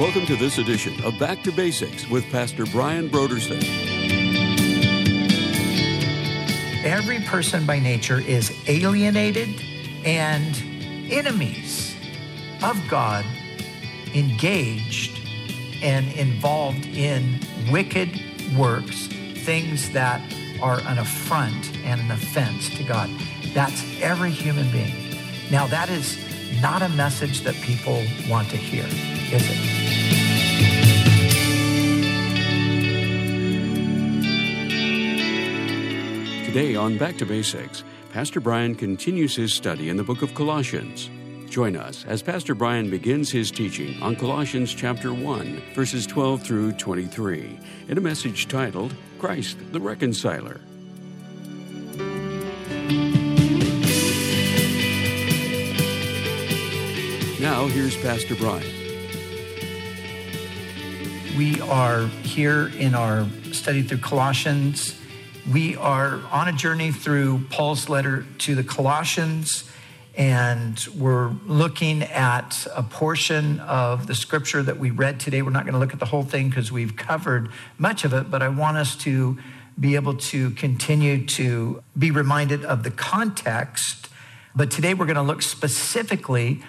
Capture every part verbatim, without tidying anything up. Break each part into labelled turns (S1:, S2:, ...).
S1: Welcome to this edition of Back to Basics with Pastor Brian Brodersen.
S2: Every person by nature is alienated and enemies of God, engaged and involved in wicked works, things that are an affront and an offense to God. That's every human being. Now, that is not a message that people want to hear, is it?
S1: Today on Back to Basics, Pastor Brian continues his study in the book of Colossians. Join us as Pastor Brian begins his teaching on Colossians chapter one, verses twelve through twenty-three, in a message titled, Christ the Reconciler. Now, here's Pastor Brian.
S2: We are here in our study through Colossians. We are on a journey through Paul's letter to the Colossians, and we're looking at a portion of the scripture that we read today. We're not going to look at the whole thing because we've covered much of it, but I want us to be able to continue to be reminded of the context. But today we're going to look specifically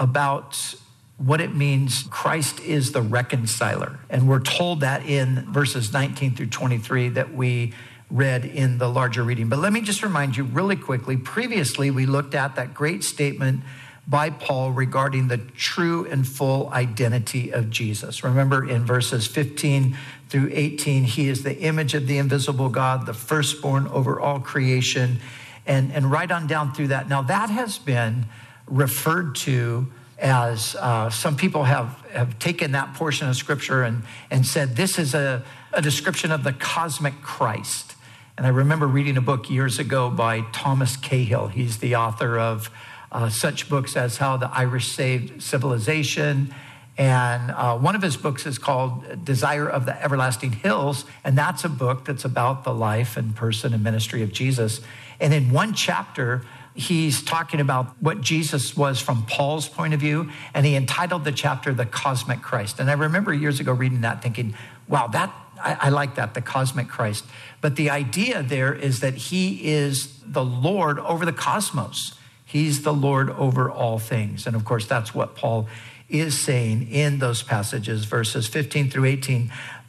S2: about what it means Christ is the reconciler. And we're told that in verses nineteen through twenty-three that we read in the larger reading. But let me just remind you really quickly, previously we looked at that great statement by Paul regarding the true and full identity of Jesus. Remember in verses fifteen through eighteen, he is the image of the invisible God, the firstborn over all creation, and, and right on down through that. Now that has been referred to as uh, some people have, have taken that portion of scripture and, and said this is a, a description of the cosmic Christ. And I remember reading a book years ago by Thomas Cahill. He's the author of uh, such books as How the Irish Saved Civilization. And uh, one of his books is called Desire of the Everlasting Hills. And that's a book that's about the life and person and ministry of Jesus. And in one chapter, he's talking about what Jesus was from Paul's point of view. And he entitled the chapter, The Cosmic Christ. And I remember years ago reading that thinking, wow, that I, I like that, the cosmic Christ. But the idea there is that he is the Lord over the cosmos. He's the Lord over all things. And of course, that's what Paul is saying in those passages, verses fifteen through eighteen.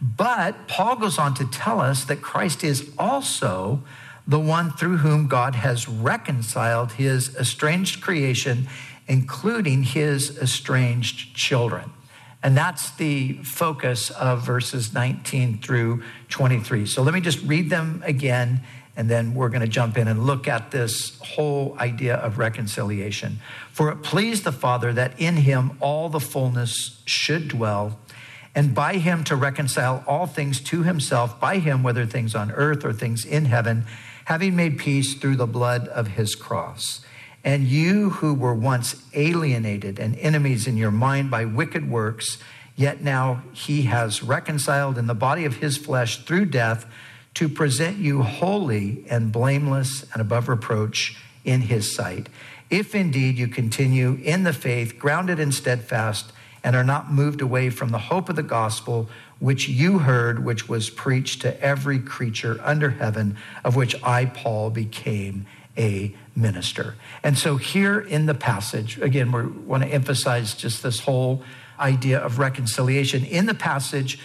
S2: But Paul goes on to tell us that Christ is also the one through whom God has reconciled his estranged creation, including his estranged children. And that's the focus of verses nineteen through twenty-three. So let me just read them again, and then we're going to jump in and look at this whole idea of reconciliation. For it pleased the Father that in him all the fullness should dwell, and by him to reconcile all things to himself, by him, whether things on earth or things in heaven, having made peace through the blood of his cross. And you who were once alienated and enemies in your mind by wicked works, yet now he has reconciled in the body of his flesh through death to present you holy and blameless and above reproach in his sight. If indeed you continue in the faith, grounded and steadfast, and are not moved away from the hope of the gospel, which you heard, which was preached to every creature under heaven, of which I, Paul, became a minister. And so here in the passage, again, we want to emphasize just this whole idea of reconciliation. In the passage,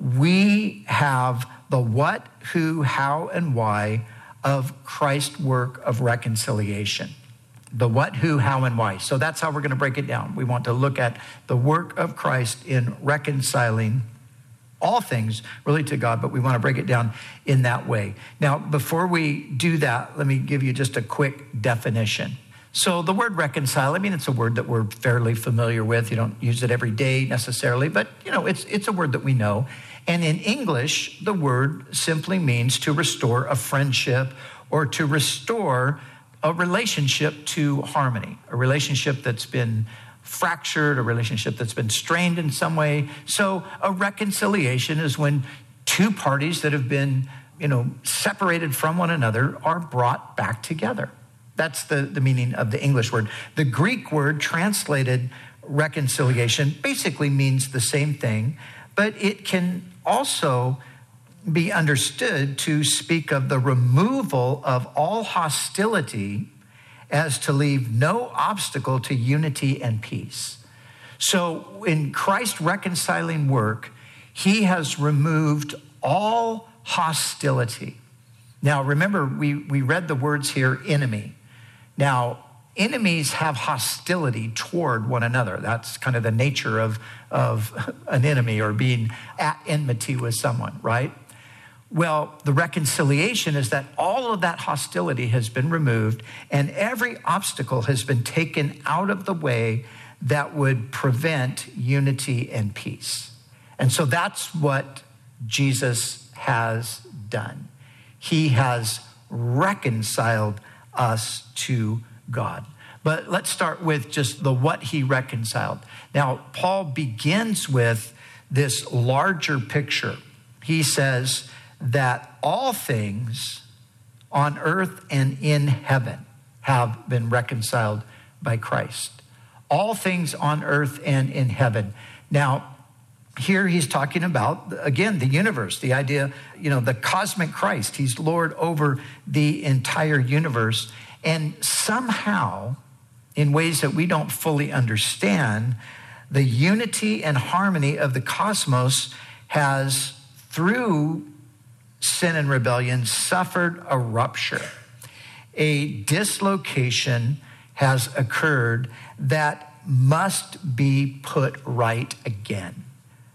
S2: we have the what, who, how, and why of Christ's work of reconciliation. The what, who, how, and why. So that's how we're going to break it down. We want to look at the work of Christ in reconciling all things really to God, but we want to break it down in that way. Now, before we do that, let me give you just a quick definition. So the word reconcile, I mean, it's a word that we're fairly familiar with. You don't use it every day necessarily, but you know, it's it's a word that we know. And in English, the word simply means to restore a friendship or to restore a relationship to harmony, a relationship that's been fractured, a relationship that's been strained in some way. So a reconciliation is when two parties that have been, you know, separated from one another are brought back together. That's the, the meaning of the English word. The Greek word translated reconciliation basically means the same thing, but it can also be understood to speak of the removal of all hostility as to leave no obstacle to unity and peace. So in Christ's reconciling work, he has removed all hostility. Now, remember, we, we read the words here, enemy. Now, enemies have hostility toward one another. That's kind of the nature of, of an enemy, or being at enmity with someone, right? Well, the reconciliation is that all of that hostility has been removed and every obstacle has been taken out of the way that would prevent unity and peace. And so that's what Jesus has done. He has reconciled us to God. But let's start with just the what he reconciled. Now, Paul begins with this larger picture. He says that all things on earth and in heaven have been reconciled by Christ. All things on earth and in heaven. Now, here he's talking about, again, the universe, the idea, you know, the cosmic Christ. He's Lord over the entire universe. And somehow, in ways that we don't fully understand, the unity and harmony of the cosmos has, through sin and rebellion, suffered a rupture. A dislocation has occurred that must be put right again.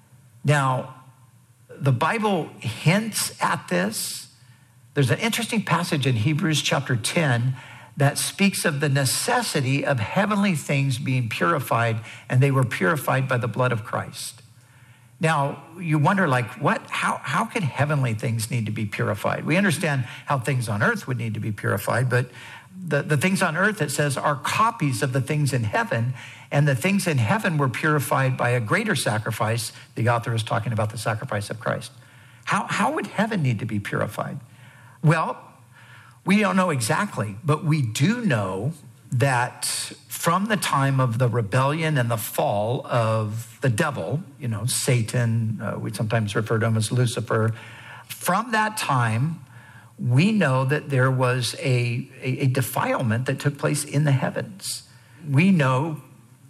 S2: Now, the Bible hints at this. There's an interesting passage in Hebrews chapter ten that speaks of the necessity of heavenly things being purified, and they were purified by the blood of Christ. Now, you wonder, like, what? How, how could heavenly things need to be purified? We understand how things on earth would need to be purified, but the, the things on earth, it says, are copies of the things in heaven, and the things in heaven were purified by a greater sacrifice. The author is talking about the sacrifice of Christ. How, how would heaven need to be purified? Well, we don't know exactly, but we do know that from the time of the rebellion and the fall of the devil, you know, Satan, uh, we sometimes refer to him as Lucifer, from that time, we know that there was a, a, a defilement that took place in the heavens. We know,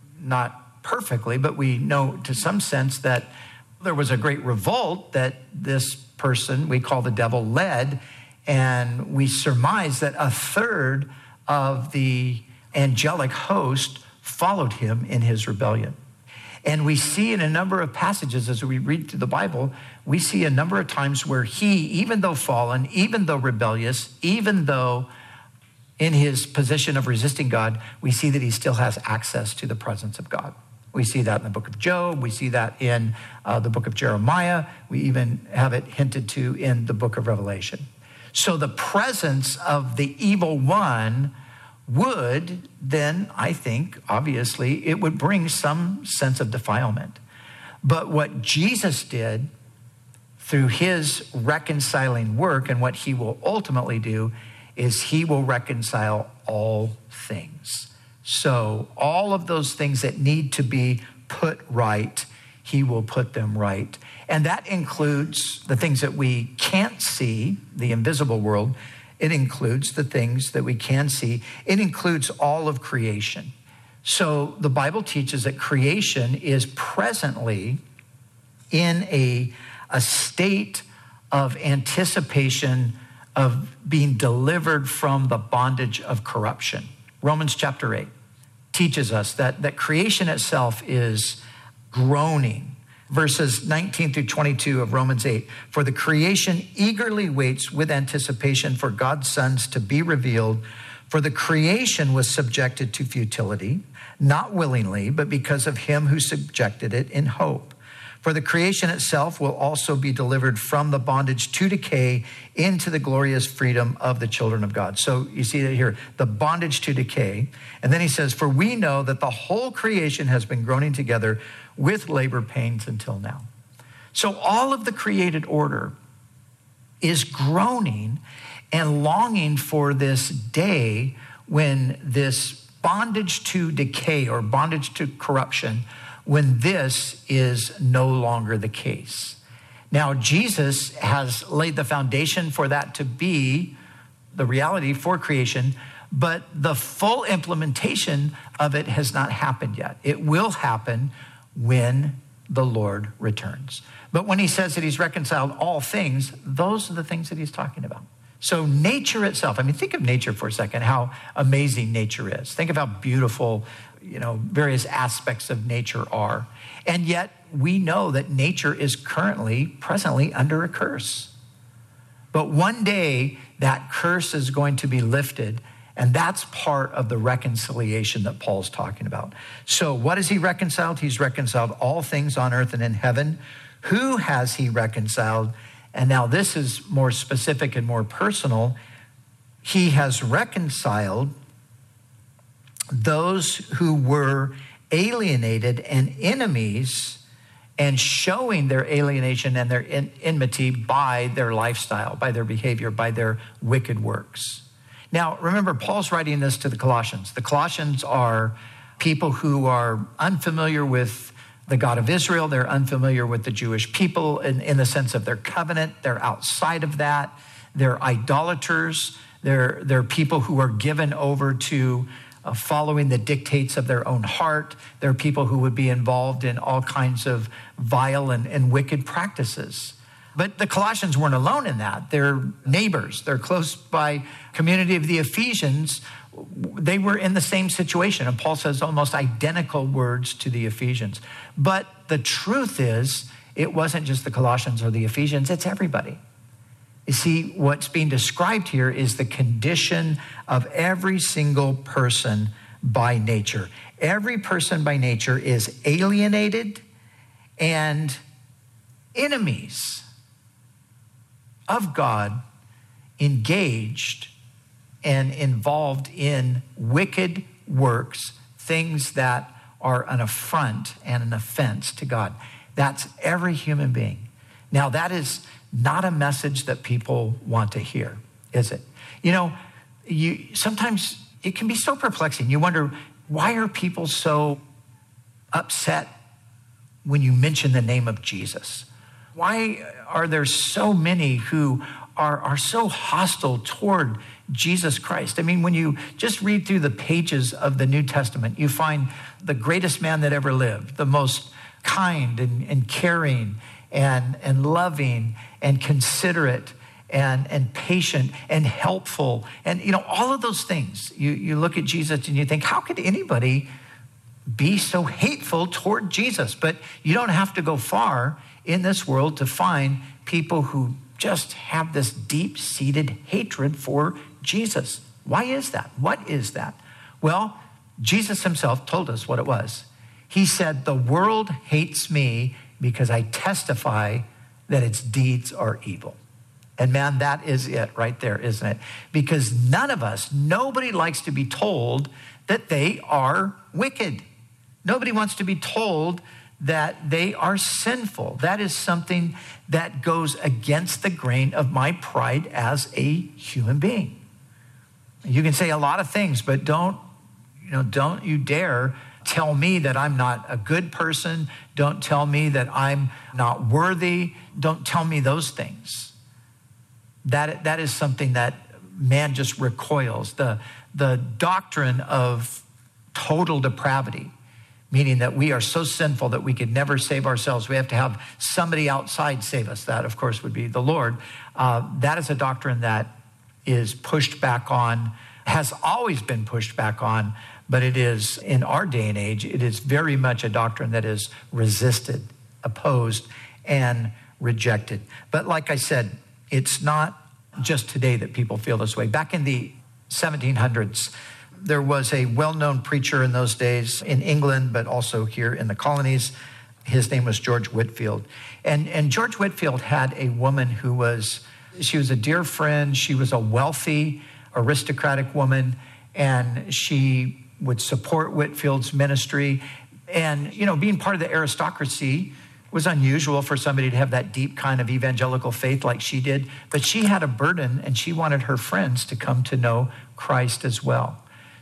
S2: not perfectly, but we know to some sense that there was a great revolt that this person we call the devil led, and we surmise that a third of the angelic host followed him in his rebellion. And we see in a number of passages as we read through the Bible, we see a number of times where he, even though fallen, even though rebellious, even though in his position of resisting God, we see that he still has access to the presence of God. We see that in the book of Job. We see that in uh, the book of Jeremiah. We even have it hinted to in the book of Revelation. So the presence of the evil one would then, I think, obviously, it would bring some sense of defilement. But what Jesus did through his reconciling work, and what he will ultimately do, is he will reconcile all things. So all of those things that need to be put right, he will put them right. And that includes the things that we can't see, the invisible world. It includes the things that we can see. It includes all of creation. So the Bible teaches that creation is presently in a, a state of anticipation of being delivered from the bondage of corruption. Romans chapter eight teaches us that, that creation itself is groaning. Verses nineteen through twenty-two of Romans eight, for the creation eagerly waits with anticipation for God's sons to be revealed. For the creation was subjected to futility, not willingly, but because of him who subjected it in hope. For the creation itself will also be delivered from the bondage to decay into the glorious freedom of the children of God. So you see that here, the bondage to decay. And then he says, for we know that the whole creation has been groaning together with labor pains until now. So all of the created order is groaning and longing for this day when this bondage to decay or bondage to corruption when this is no longer the case. Now, Jesus has laid the foundation for that to be the reality for creation, but the full implementation of it has not happened yet. It will happen when the Lord returns. But when he says that he's reconciled all things, those are the things that he's talking about. So nature itself, I mean, think of nature for a second, how amazing nature is. Think of how beautiful, you know, various aspects of nature are. And yet we know that nature is currently, presently under a curse. But one day that curse is going to be lifted, and that's part of the reconciliation that Paul's talking about. So what has he reconciled? He's reconciled all things on earth and in heaven. Who has he reconciled? And now this is more specific and more personal. He has reconciled those who were alienated and enemies, and showing their alienation and their enmity by their lifestyle, by their behavior, by their wicked works. Now, remember, Paul's writing this to the Colossians. The Colossians are people who are unfamiliar with the God of Israel. They're unfamiliar with the Jewish people in, in the sense of their covenant. They're outside of that. They're idolaters. They're, they're people who are given over to uh, following the dictates of their own heart. They're people who would be involved in all kinds of vile and, and wicked practices. But the Colossians weren't alone in that. They're neighbors. They're close by community of the Ephesians. They were in the same situation. And Paul says almost identical words to the Ephesians. But the truth is, it wasn't just the Colossians or the Ephesians, it's everybody. You see, what's being described here is the condition of every single person by nature. Every person by nature is alienated and enemies of God, engaged and involved in wicked works, things that are an affront and an offense to God. That's every human being. Now, that is not a message that people want to hear, is it? You know, you sometimes it can be so perplexing. You wonder, why are people so upset when you mention the name of Jesus? Why are there so many who are, are so hostile toward Jesus Christ? I mean, when you just read through the pages of the New Testament, you find the greatest man that ever lived, the most kind and, and caring and, and loving and considerate and, and patient and helpful. And, you know, all of those things. You, you look at Jesus and you think, how could anybody be so hateful toward Jesus? But you don't have to go far in this world to find people who just have this deep-seated hatred for Jesus. Why is that? What is that? Well, Jesus himself told us what it was. He said, the world hates me because I testify that its deeds are evil. And man, that is it right there, isn't it? Because none of us, nobody likes to be told that they are wicked. Nobody wants to be told that they are sinful. That is something that goes against the grain of my pride as a human being. You can say a lot of things, but don't, you know, don't you dare tell me that I'm not a good person. Don't tell me that I'm not worthy. Don't tell me those things. That, that is something that man just recoils. The, the doctrine of total depravity, meaning that we are so sinful that we could never save ourselves. We have to have somebody outside save us. That, of course, would be the Lord. Uh, that is a doctrine that is pushed back on, has always been pushed back on, but it is, in our day and age, it is very much a doctrine that is resisted, opposed, and rejected. But like I said, it's not just today that people feel this way. Back in the seventeen hundreds, there was a well-known preacher in those days in England, but also here in the colonies. His name was George Whitefield. And, and George Whitefield had a woman who was, she was a dear friend. She was a wealthy, aristocratic woman, and she would support Whitefield's ministry. And, you know, being part of the aristocracy was unusual for somebody to have that deep kind of evangelical faith like she did. But she had a burden, and she wanted her friends to come to know Christ as well.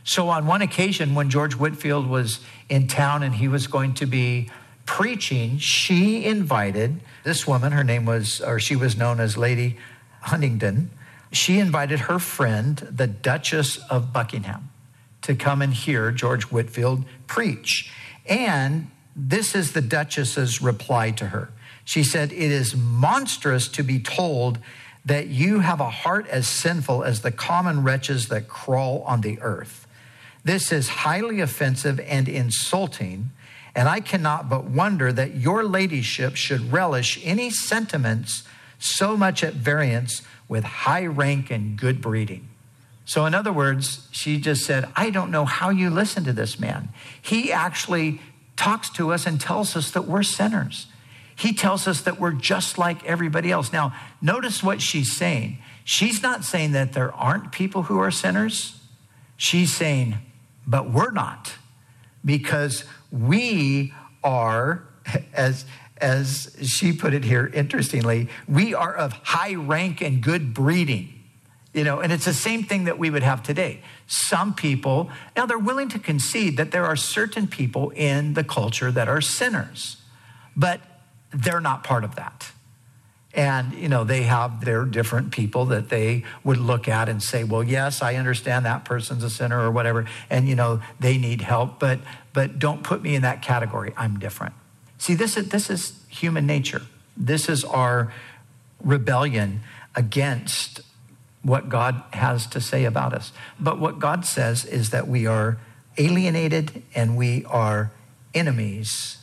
S2: So on one occasion, when George Whitefield was in town and he was going to be preaching, she invited this woman, her name was, or she was known as Lady Huntingdon. She invited her friend, the Duchess of Buckingham, to come and hear George Whitefield preach. And this is the Duchess's reply to her. She said, "It is monstrous to be told that you have a heart as sinful as the common wretches that crawl on the earth. This is highly offensive and insulting, and I cannot but wonder that your ladyship should relish any sentiments so much at variance with high rank and good breeding." So in other words, she just said, I don't know how you listen to this man. He actually talks to us and tells us that we're sinners. He tells us that we're just like everybody else. Now, notice what she's saying. She's not saying that there aren't people who are sinners. She's saying, but we're not, because we are, as, as she put it here, interestingly, we are of high rank and good breeding. You know, and it's the same thing that we would have today. Some people, now they're willing to concede that there are certain people in the culture that are sinners, but they're not part of that. And, you know, they have their different people that they would look at and say, well, yes, I understand that person's a sinner or whatever. And, you know, they need help, but but don't put me in that category. I'm different. See, this is, this is human nature. This is our rebellion against what God has to say about us. But what God says is that we are alienated and we are enemies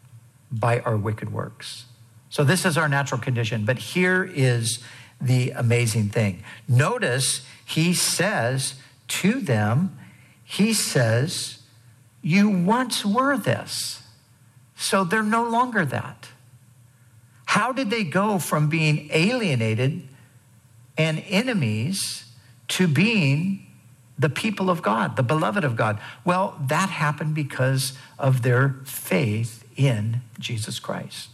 S2: by our wicked works. So this is our natural condition. But here is the amazing thing. Notice he says to them, he says, you once were this. So they're no longer that. How did they go from being alienated and enemies to being the people of God, the beloved of God? Well, that happened because of their faith in Jesus Christ.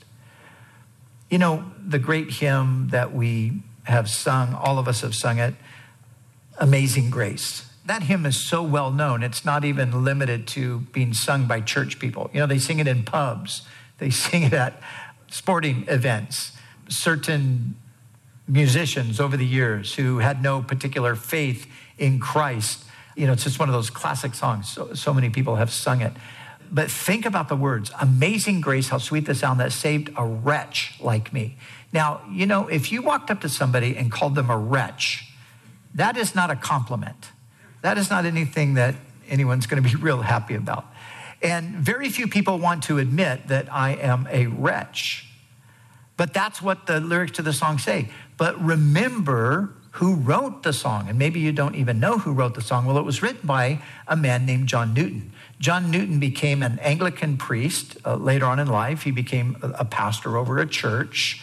S2: You know, the great hymn that we have sung, all of us have sung it, Amazing Grace. That hymn is so well known, it's not even limited to being sung by church people. You know, they sing it in pubs. They sing it at sporting events. Certain musicians over the years who had no particular faith in Christ, you know, it's just one of those classic songs. So, so many people have sung it. But think about the words, amazing grace, how sweet the sound that saved a wretch like me. Now, you know, if you walked up to somebody and called them a wretch, that is not a compliment. That is not anything that anyone's going to be real happy about. And very few people want to admit that I am a wretch. But that's what the lyrics to the song say. But remember who wrote the song. And maybe you don't even know who wrote the song. Well, it was written by a man named John Newton. John Newton became an Anglican priest uh, later on in life. He became a, a pastor over a church.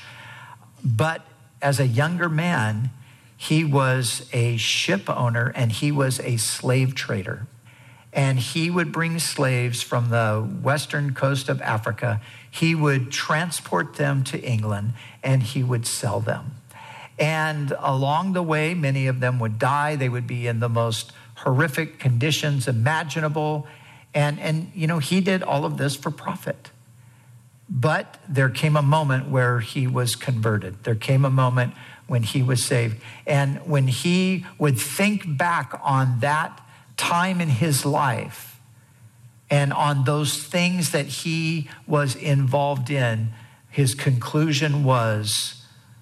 S2: But as a younger man, he was a ship owner and he was a slave trader. And he would bring slaves from the western coast of Africa. He would transport them to England and he would sell them. And along the way, many of them would die. They would be in the most horrific conditions imaginable. And, and you know, he did all of this for profit. But there came a moment where he was converted. There came a moment when he was saved. And when he would think back on that time in his life and on those things that he was involved in, his conclusion was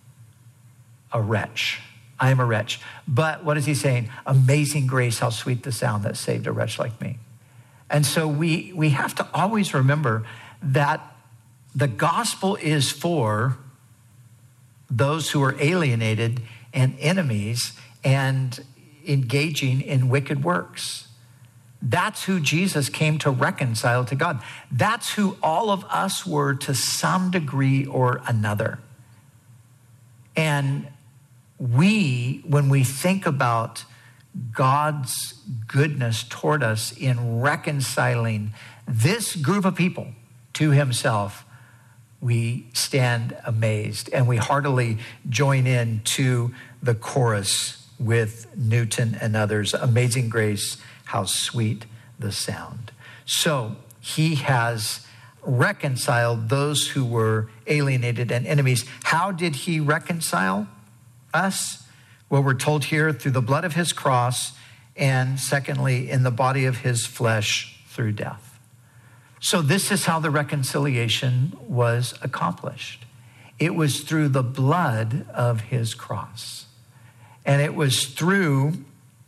S2: a wretch. I am a wretch. But what is he saying? Amazing grace, how sweet the sound that saved a wretch like me. And so we, we have to always remember that the gospel is for those who are alienated and enemies and engaging in wicked works. That's who Jesus came to reconcile to God. That's who all of us were to some degree or another. And we, when we think about God's goodness toward us in reconciling this group of people to himself, we stand amazed and we heartily join in to the chorus with Newton and others. Amazing grace, how sweet the sound. So he has reconciled those who were alienated and enemies. How did he reconcile us? Well, we're told here through the blood of his cross, and secondly, in the body of his flesh through death. So this is how the reconciliation was accomplished. It was through the blood of his cross. And it was through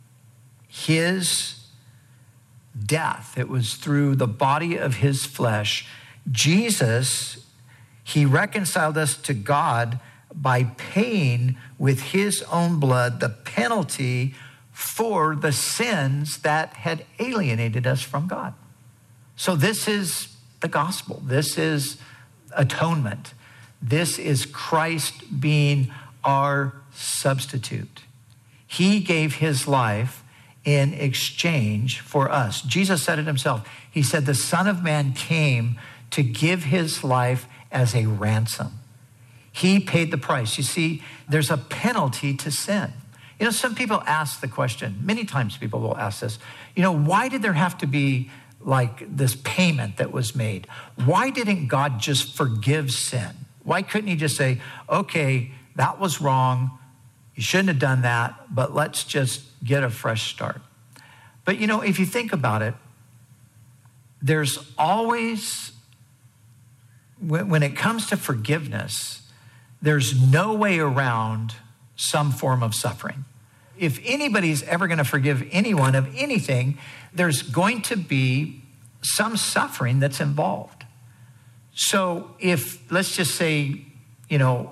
S2: his death. It was through the body of his flesh. Jesus, he reconciled us to God by paying with his own blood the penalty for the sins that had alienated us from God. So this is the gospel. This is atonement. This is Christ being our substitute. He gave his life in exchange for us. Jesus said it himself. He said, the Son of Man came to give his life as a ransom. He paid the price. You see, there's a penalty to sin. You know, some people ask the question, many times people will ask this, you know, why did there have to be like this payment that was made? Why didn't God just forgive sin? Why couldn't he just say, okay, that was wrong. You shouldn't have done that, but let's just get a fresh start. But, you know, if you think about it, there's always, when it comes to forgiveness, there's no way around some form of suffering. If anybody's ever going to forgive anyone of anything, there's going to be some suffering that's involved. So if, let's just say, you know,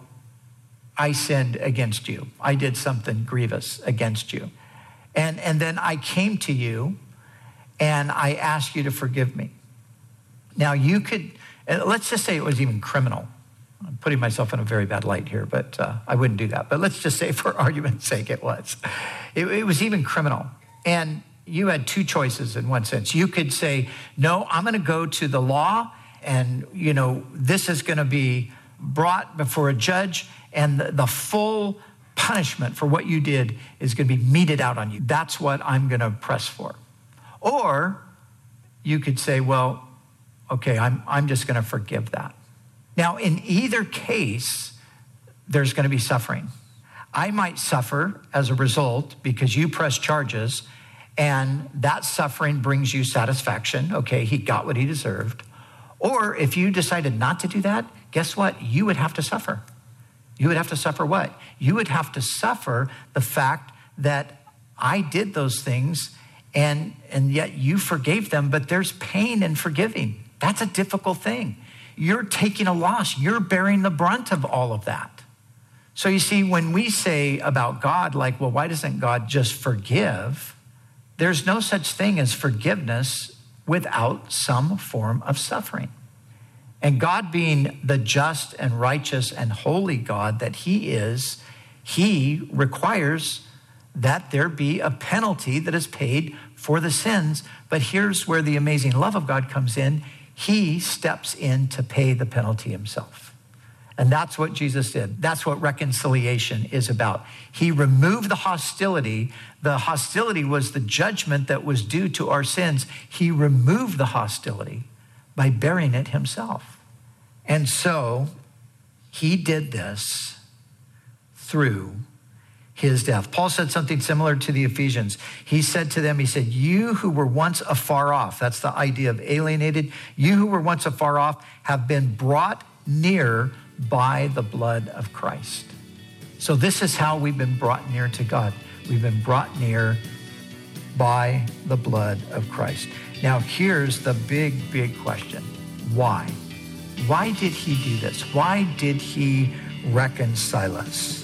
S2: I sinned against you. I did something grievous against you. And, and then I came to you and I asked you to forgive me. Now you could, let's just say it was even criminal. I'm putting myself in a very bad light here, but uh, I wouldn't do that. But let's just say for argument's sake it was. It, it was even criminal. And you had two choices in one sense. You could say, no, I'm going to go to the law and, you know, this is going to be brought before a judge and the, the full punishment for what you did is going to be meted out on you. That's what I'm going to press for. Or you could say, well, okay, I'm, I'm just going to forgive that. Now, in either case, there's going to be suffering. I might suffer as a result because you press charges and that suffering brings you satisfaction. Okay, he got what he deserved. Or if you decided not to do that, guess what? You would have to suffer. You would have to suffer what? You would have to suffer the fact that I did those things and, and yet you forgave them, but there's pain in forgiving. That's a difficult thing. You're taking a loss. You're bearing the brunt of all of that. So you see, when we say about God, like, well, why doesn't God just forgive? There's no such thing as forgiveness without some form of suffering. And God being the just and righteous and holy God that he is, he requires that there be a penalty that is paid for the sins. But here's where the amazing love of God comes in. He steps in to pay the penalty himself. And that's what Jesus did. That's what reconciliation is about. He removed the hostility. The hostility was the judgment that was due to our sins. He removed the hostility by bearing it himself. And so he did this through his death. Paul said something similar to the Ephesians. He said to them, he said, you who were once afar off, that's the idea of alienated, you who were once afar off have been brought near by the blood of Christ. So this is how we've been brought near to God. We've been brought near by the blood of Christ. Now here's the big, big question. Why? Why did he do this? Why did he reconcile us?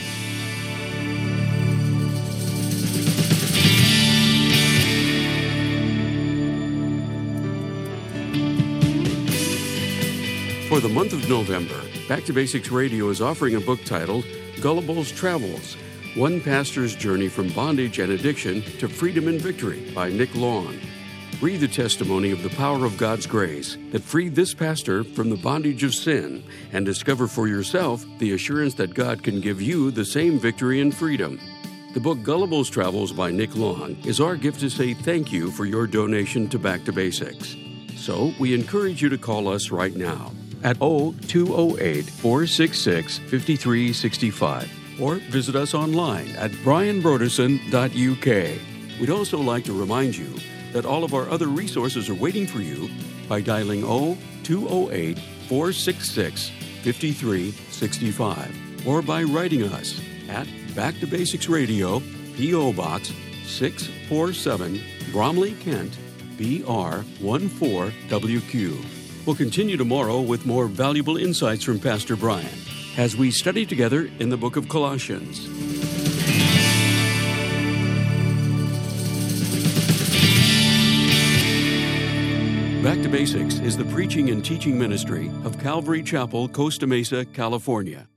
S1: For the month of November, Back to Basics Radio is offering a book titled Gullible's Travels, One Pastor's Journey from Bondage and Addiction to Freedom and Victory by Nick Long. Read the testimony of the power of God's grace that freed this pastor from the bondage of sin and discover for yourself the assurance that God can give you the same victory and freedom. The book Gullible's Travels by Nick Long is our gift to say thank you for your donation to Back to Basics. So we encourage you to call us right now at two oh eight, four six six, five three six five or visit us online at brian broderson dot u k. We'd also like to remind you that all of our other resources are waiting for you by dialing two oh eight, four six six, five three six five or by writing us at Back to Basics Radio, P O. Box six forty-seven, Bromley, Kent, B R one four W Q. We'll continue tomorrow with more valuable insights from Pastor Brian as we study together in the book of Colossians. Back to Basics is the preaching and teaching ministry of Calvary Chapel, Costa Mesa, California.